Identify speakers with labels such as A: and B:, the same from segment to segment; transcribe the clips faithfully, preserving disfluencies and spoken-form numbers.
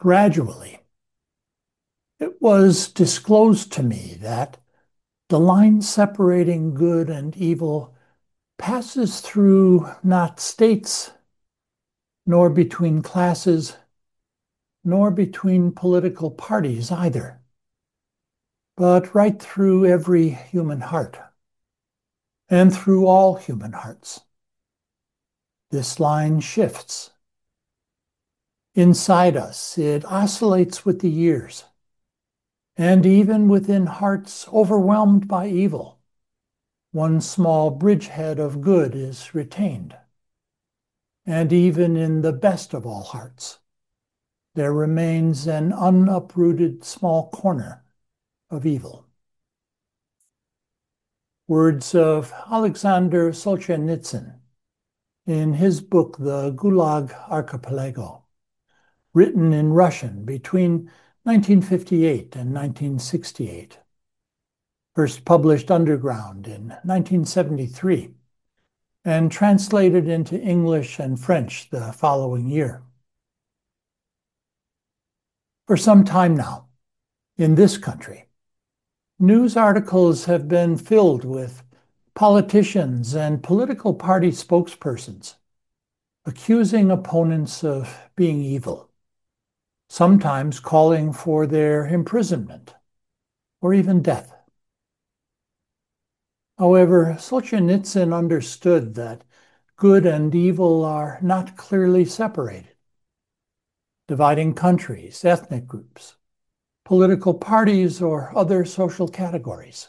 A: Gradually, it was disclosed to me that the line separating good and evil passes through not states, nor between classes, nor between political parties either, but right through every human heart and through all human hearts. This line shifts. Inside us, it oscillates with the years, and even within hearts overwhelmed by evil, one small bridgehead of good is retained. And even in the best of all hearts, there remains an unuprooted small corner of evil. Words of Alexander Solzhenitsyn in his book, The Gulag Archipelago, written in Russian between nineteen fifty-eight and nineteen sixty-eight, first published underground in nineteen seventy-three, and translated into English and French the following year. For some time now, in this country, news articles have been filled with politicians and political party spokespersons accusing opponents of being evil, sometimes calling for their imprisonment or even death. However, Solzhenitsyn understood that good and evil are not clearly separated, dividing countries, ethnic groups, political parties, or other social categories.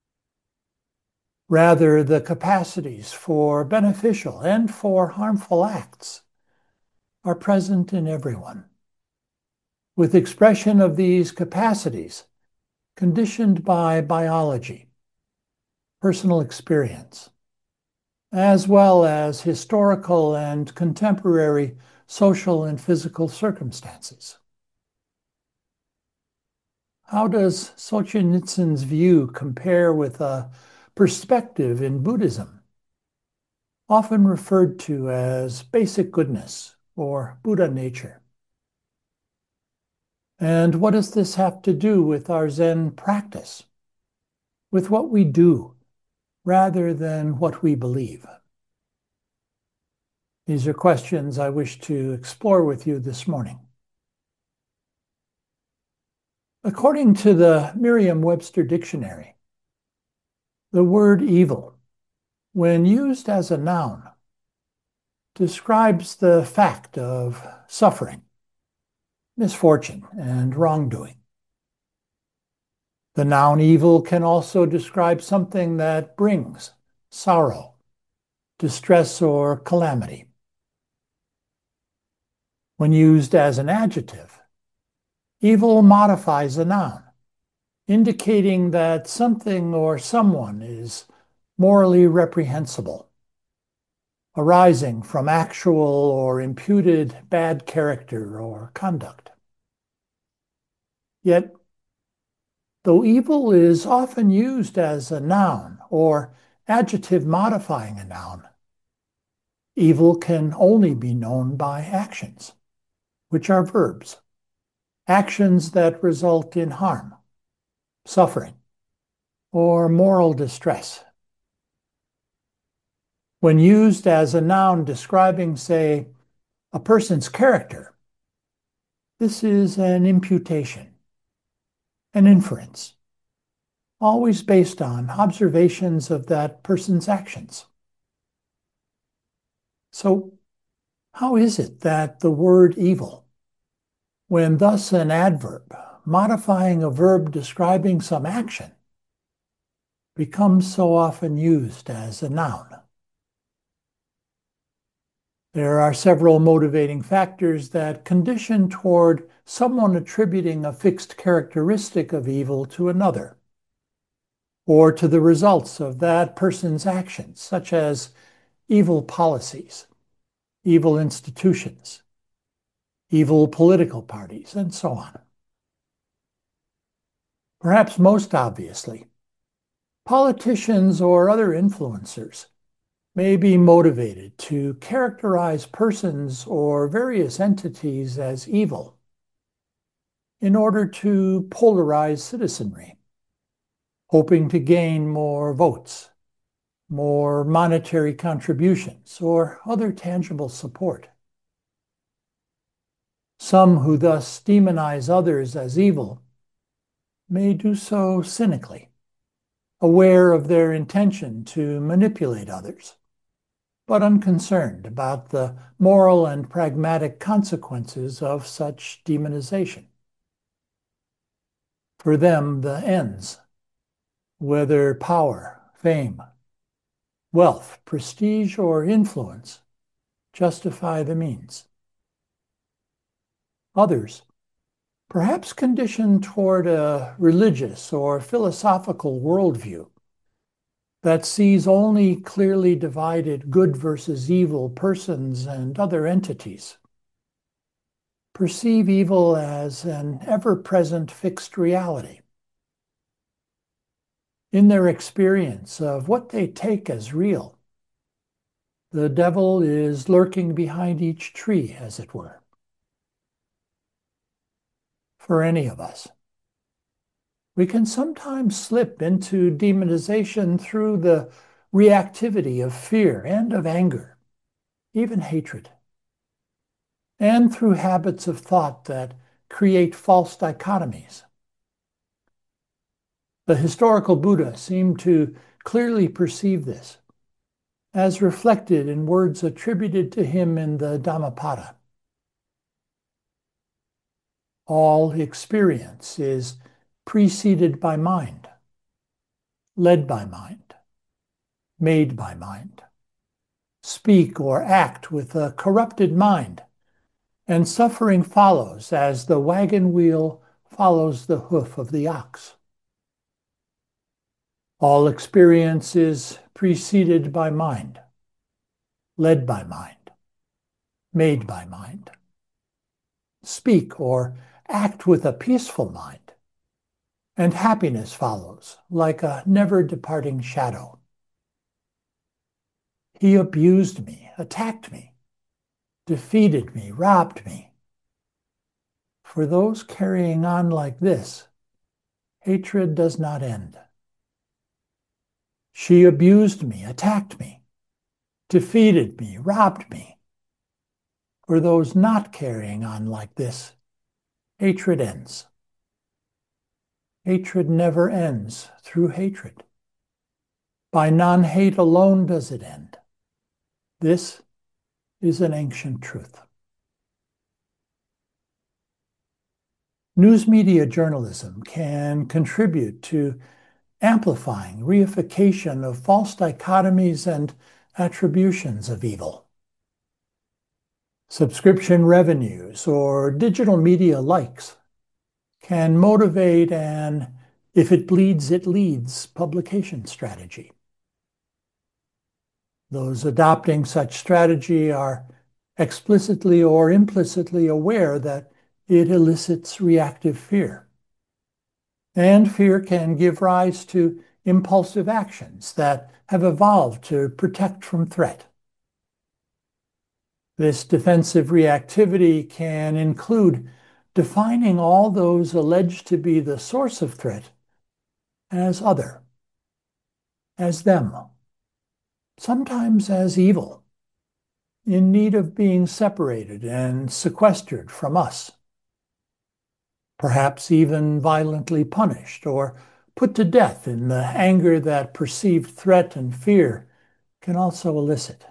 A: Rather, the capacities for beneficial and for harmful acts are present in everyone, with expression of these capacities conditioned by biology, personal experience, as well as historical and contemporary social and physical circumstances. How does Solzhenitsyn's view compare with a perspective in Buddhism, often referred to as basic goodness or Buddha nature? And what does this have to do with our Zen practice, with what we do rather than what we believe? These are questions I wish to explore with you this morning. According to the Merriam-Webster Dictionary, the word evil, when used as a noun, describes the fact of suffering, misfortune, and wrongdoing. The noun evil can also describe something that brings sorrow, distress, or calamity. When used as an adjective, evil modifies a noun, indicating that something or someone is morally reprehensible, arising from actual or imputed bad character or conduct. Yet, though evil is often used as a noun or adjective modifying a noun, evil can only be known by actions, which are verbs, actions that result in harm, suffering, or moral distress. When used as a noun describing, say, a person's character, this is an imputation, an inference, always based on observations of that person's actions. So, how is it that the word evil, when thus an adverb modifying a verb describing some action, becomes so often used as a noun? There are several motivating factors that condition toward someone attributing a fixed characteristic of evil to another, or to the results of that person's actions, such as evil policies, evil institutions, evil political parties, and so on. Perhaps most obviously, politicians or other influencers may be motivated to characterize persons or various entities as evil in order to polarize citizenry, hoping to gain more votes, more monetary contributions, or other tangible support. Some who thus demonize others as evil may do so cynically, aware of their intention to manipulate others, but unconcerned about the moral and pragmatic consequences of such demonization. For them, the ends, whether power, fame, wealth, prestige, or influence, justify the means. Others, perhaps conditioned toward a religious or philosophical worldview that sees only clearly divided good versus evil persons and other entities, perceive evil as an ever-present fixed reality. In their experience of what they take as real, the devil is lurking behind each tree, as it were. For any of us, we can sometimes slip into demonization through the reactivity of fear and of anger, even hatred, and through habits of thought that create false dichotomies. The historical Buddha seemed to clearly perceive this, as reflected in words attributed to him in the Dhammapada. All experience is preceded by mind, led by mind, made by mind. Speak or act with a corrupted mind, and suffering follows as the wagon wheel follows the hoof of the ox. All experience is preceded by mind, led by mind, made by mind. Speak or act with a peaceful mind, and happiness follows like a never-departing shadow. He abused me, attacked me, defeated me, robbed me. For those carrying on like this, hatred does not end. She abused me, attacked me, defeated me, robbed me. For those not carrying on like this, hatred ends. Hatred never ends through hatred. By non-hate alone does it end. This is an ancient truth. News media journalism can contribute to amplifying reification of false dichotomies and attributions of evil. Subscription revenues or digital media likes can motivate an if it bleeds, it leads publication strategy. Those adopting such strategy are explicitly or implicitly aware that it elicits reactive fear. And fear can give rise to impulsive actions that have evolved to protect from threat. This defensive reactivity can include defining all those alleged to be the source of threat as other, as them, sometimes as evil, in need of being separated and sequestered from us, perhaps even violently punished or put to death in the anger that perceived threat and fear can also elicit.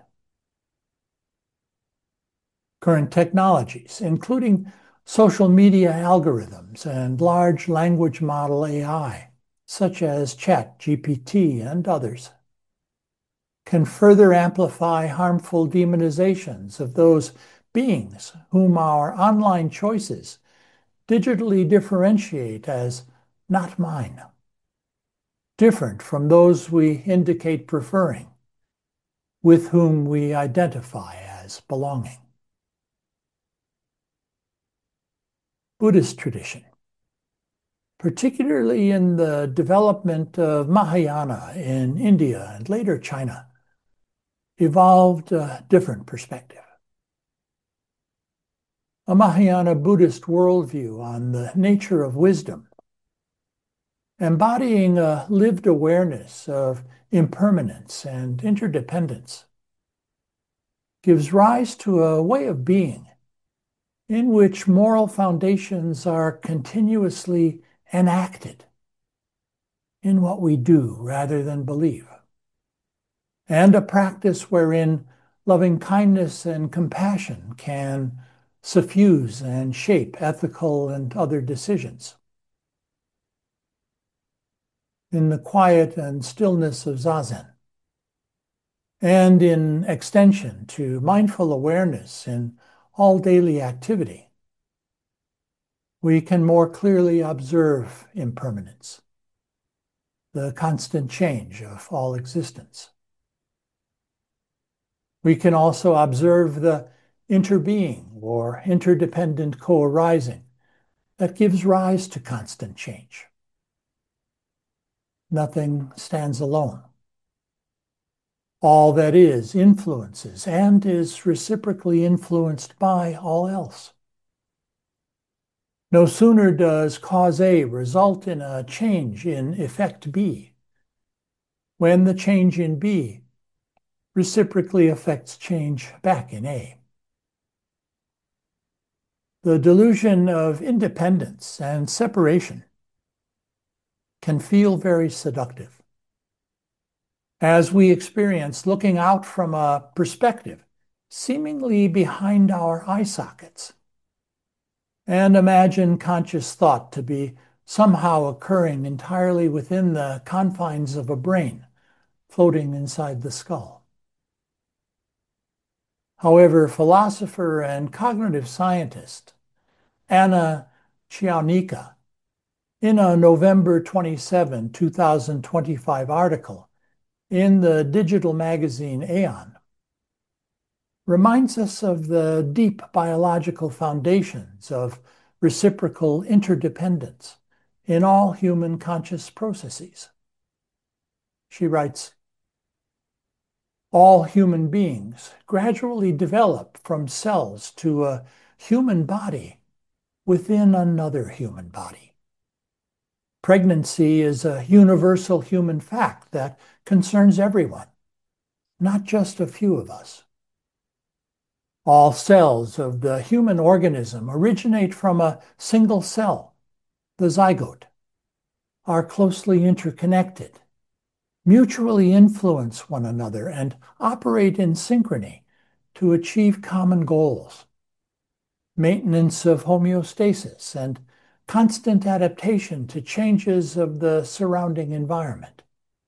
A: Current technologies, including social media algorithms and large language model A I, such as ChatGPT and others, can further amplify harmful demonizations of those beings whom our online choices digitally differentiate as not mine, different from those we indicate preferring, with whom we identify as belonging. Buddhist tradition, particularly in the development of Mahayana in India and later China, evolved a different perspective. a Mahayana Buddhist worldview on the nature of wisdom, embodying a lived awareness of impermanence and interdependence, gives rise to a way of being in which moral foundations are continuously enacted in what we do rather than believe, and a practice wherein loving kindness and compassion can suffuse and shape ethical and other decisions. In the quiet and stillness of Zazen, and in extension to mindful awareness in all daily activity, we can more clearly observe impermanence, the constant change of all existence. We can also observe the interbeing or interdependent co-arising that gives rise to constant change. Nothing stands alone. All that is influences and is reciprocally influenced by all else. No sooner does cause A result in a change in effect B, when the change in B reciprocally affects change back in A. The delusion of independence and separation can feel very seductive, as we experience looking out from a perspective seemingly behind our eye sockets, and imagine conscious thought to be somehow occurring entirely within the confines of a brain floating inside the skull. However, philosopher and cognitive scientist Anna Chionica, in a November twenty-seventh, two thousand twenty-five article in the digital magazine Aeon, reminds us of the deep biological foundations of reciprocal interdependence in all human conscious processes. She writes, all human beings gradually develop from cells to a human body within another human body. Pregnancy is a universal human fact that concerns everyone, not just a few of us. All cells of the human organism originate from a single cell, the zygote, are closely interconnected, mutually influence one another, and operate in synchrony to achieve common goals: maintenance of homeostasis and constant adaptation to changes of the surrounding environment.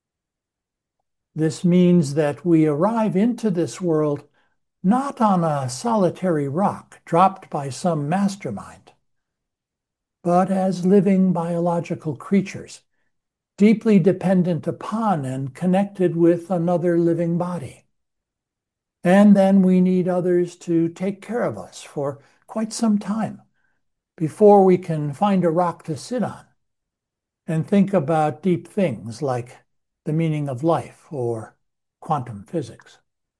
A: This means that we arrive into this world not on a solitary rock dropped by some mastermind, but as living biological creatures, deeply dependent upon and connected with another living body. And then we need others to take care of us for quite some time before we can find a rock to sit on and think about deep things like the meaning of life or quantum physics.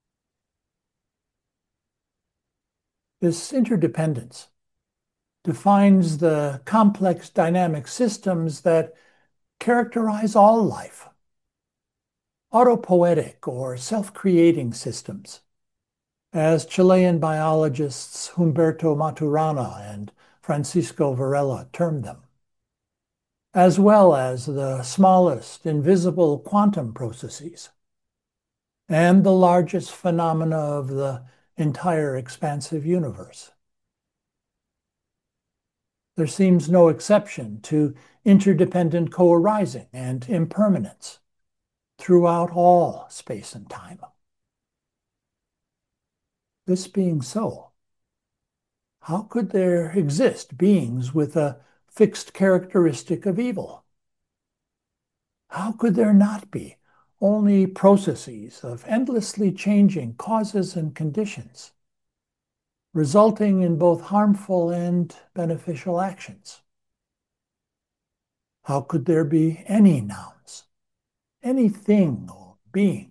A: This interdependence defines the complex dynamic systems that characterize all life. Autopoietic or self-creating systems, as Chilean biologists Humberto Maturana and Francisco Varela termed them, as well as the smallest invisible quantum processes and the largest phenomena of the entire expansive universe. There seems no exception to interdependent co-arising and impermanence throughout all space and time. This being so, how could there exist beings with a fixed characteristic of evil? How could there not be only processes of endlessly changing causes and conditions, resulting in both harmful and beneficial actions? How could there be any nouns, anything or being,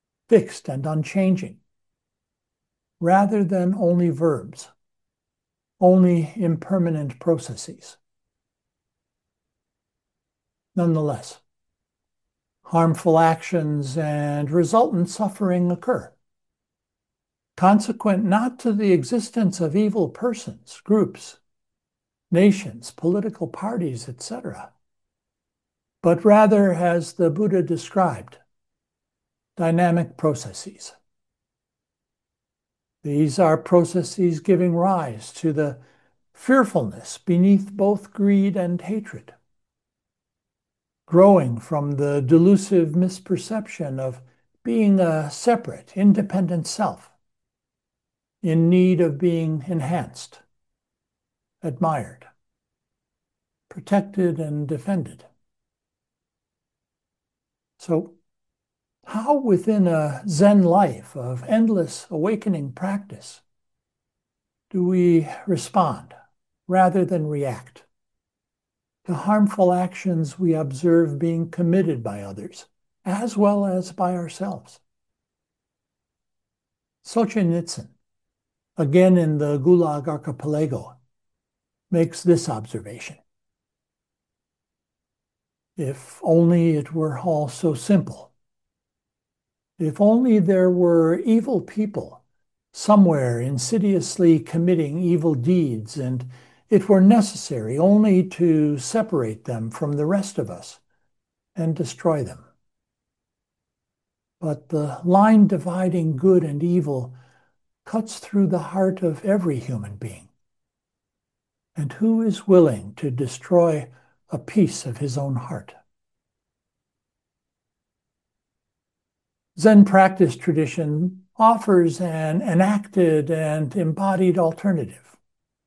A: fixed and unchanging, rather than only verbs? only impermanent processes. Nonetheless, harmful actions and resultant suffering occur, consequent not to the existence of evil persons, groups, nations, political parties, et cetera, but rather, as the Buddha described, dynamic processes. These are processes giving rise to the fearfulness beneath both greed and hatred, growing from the delusive misperception of being a separate, independent self, in need of being enhanced, admired, protected, and defended. So, how within a Zen life of endless awakening practice do we respond rather than react to harmful actions we observe being committed by others, as well as by ourselves? Solzhenitsyn, again in the Gulag Archipelago, makes this observation. If only it were all so simple. If only there were evil people somewhere insidiously committing evil deeds, and it were necessary only to separate them from the rest of us and destroy them. But the line dividing good and evil cuts through the heart of every human being. And who is willing to destroy a piece of his own heart? Zen practice tradition offers an enacted and embodied alternative.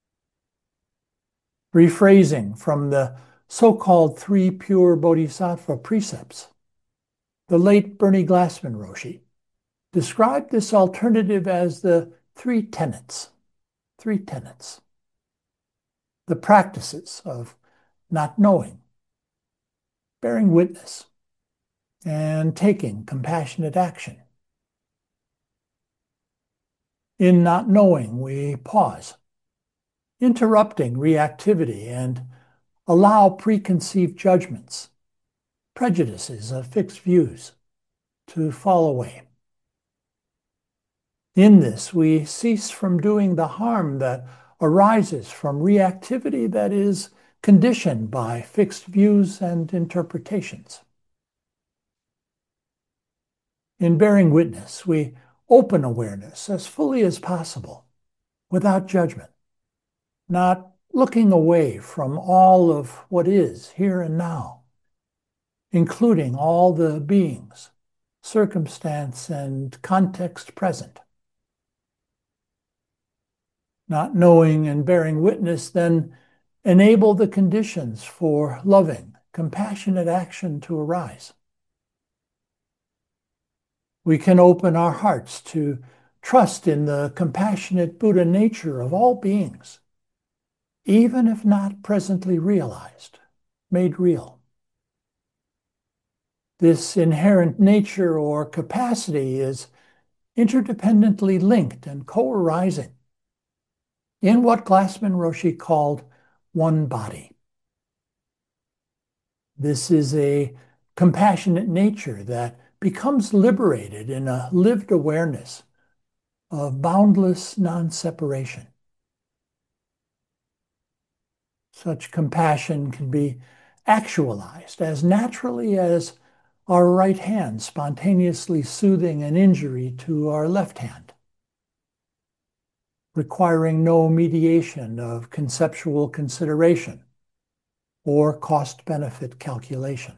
A: Rephrasing from the so-called three pure bodhisattva precepts, the late Bernie Glassman Roshi described this alternative as the three tenets. Three tenets. The practices of not knowing, bearing witness, and taking compassionate action. In not knowing, we pause, interrupting reactivity, and allow preconceived judgments, prejudices of fixed views to fall away. In this, we cease from doing the harm that arises from reactivity that is conditioned by fixed views and interpretations. In bearing witness, we open awareness as fully as possible, without judgment, not looking away from all of what is here and now, including all the beings, circumstance, and context present. Not knowing and bearing witness then enable the conditions for loving, compassionate action to arise. We can open our hearts to trust in the compassionate Buddha nature of all beings, even if not presently realized, made real. This inherent nature or capacity is interdependently linked and co-arising in what Glassman Roshi called one body. This is a compassionate nature that becomes liberated in a lived awareness of boundless non-separation. Such compassion can be actualized as naturally as our right hand spontaneously soothing an injury to our left hand, requiring no mediation of conceptual consideration or cost-benefit calculation.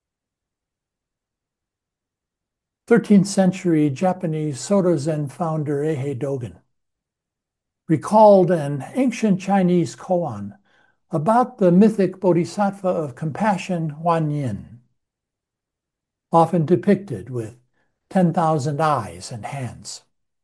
A: thirteenth century Japanese Soto Zen founder Eihei Dogen recalled an ancient Chinese koan about the mythic bodhisattva of compassion Huan Yin, often depicted with ten thousand eyes and hands.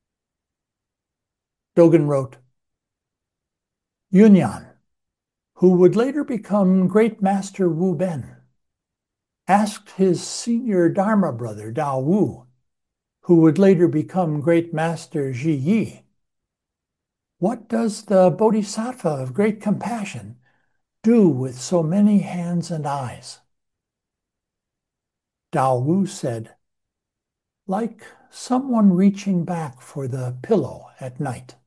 A: Dogen wrote, Yunyan, who would later become Great Master Wu Ben, asked his senior Dharma brother Dao Wu, who would later become Great Master Zhi Yi, What does the Bodhisattva of great compassion do with so many hands and eyes? Dao Wu said, like someone reaching back for the pillow at night.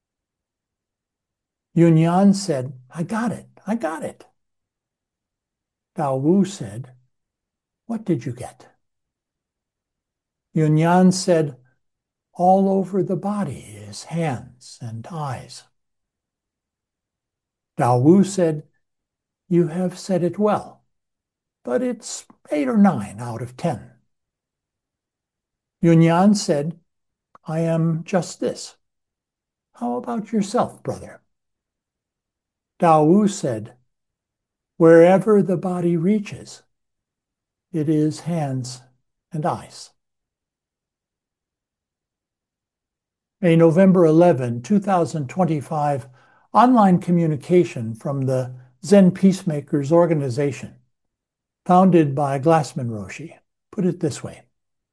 A: Yunyan said, I got it, I got it. Dao Wu said, what did you get? Yunyan said, all over the body is hands and eyes. Dao Wu said, you have said it well, but it's eight or nine out of ten. Yunyan said, I am just this. How about yourself, brother? Dao Wu said, wherever the body reaches, it is hands and eyes. A November eleventh, two thousand twenty-five online communication from the Zen Peacemakers organization, founded by Glassman Roshi, put it this way.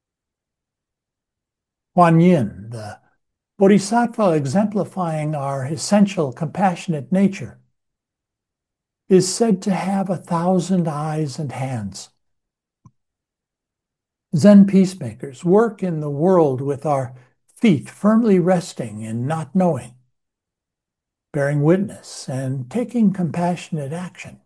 A: Huan Yin, the Bodhisattva exemplifying our essential compassionate nature, is said to have a thousand eyes and hands. Zen peacemakers work in the world with our feet firmly resting in not knowing, bearing witness and taking compassionate action.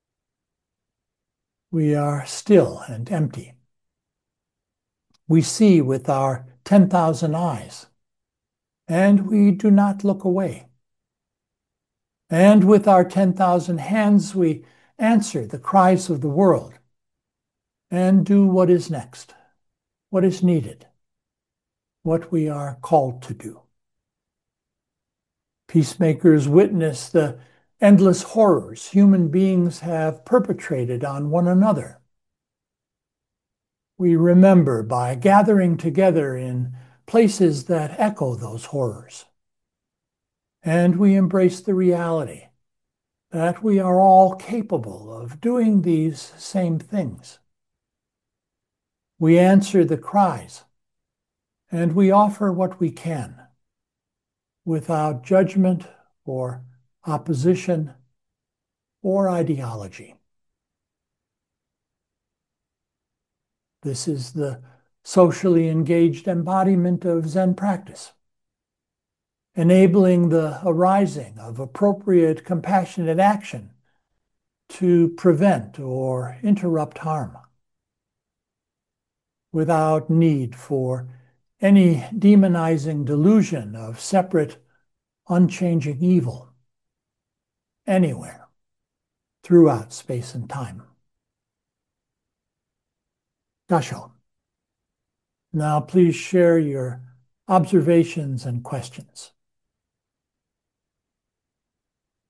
A: We are still and empty. We see with our ten thousand eyes, and we do not look away. And with our ten thousand hands, we answer the cries of the world and do what is next, what is needed, what we are called to do. Peacemakers witness the endless horrors human beings have perpetrated on one another. We remember by gathering together in places that echo those horrors. And we embrace the reality that we are all capable of doing these same things. We answer the cries, and we offer what we can, without judgment or opposition or ideology. This is the socially engaged embodiment of Zen practice, enabling the arising of appropriate compassionate action to prevent or interrupt harm, without need for any demonizing delusion of separate, unchanging evil, anywhere, throughout space and time. Dasho. Now please share your observations and questions.